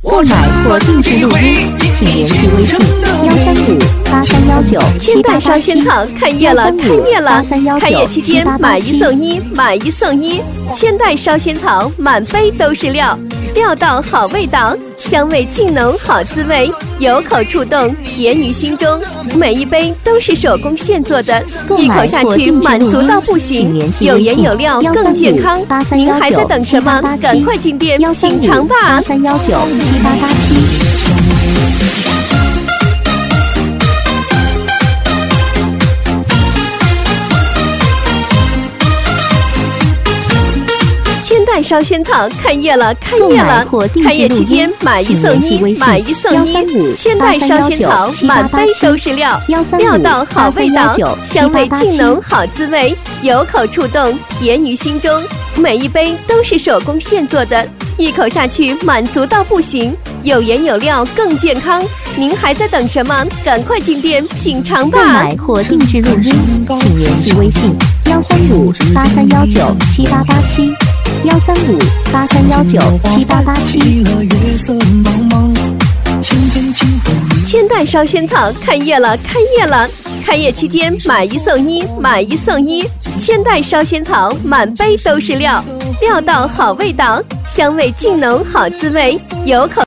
购买或定制录音，请联系微信13583197887。 千代烧仙草开业了，开业了！开业期间买一送一，买一送一。千代烧仙草满杯都是料，料到好味道，香味劲浓好滋味，有口触动，甜于心中。每一杯都是手工现做的，一口下去满足到不行，有颜有料更健康。您还在等什么？赶快进店品尝吧 ！13583197887。 千代烧仙草开业了，开业了！开业期间买一送一，买一送一。千代烧仙草满杯都是料，料到好味道，香味劲浓好滋味，有口触动，甜于心中。每一杯都是手工现做的，一口下去满足到不行，有颜有料更健康。您还在等什么？赶快进店品尝吧！ 购买或定制录音，请联系微信13583197887，13583197887。 千代烧仙草开业了，开业了！开业期间买一送一，买一送一。千代烧仙草满杯都是料，料到好味道，香味劲浓好滋味，有口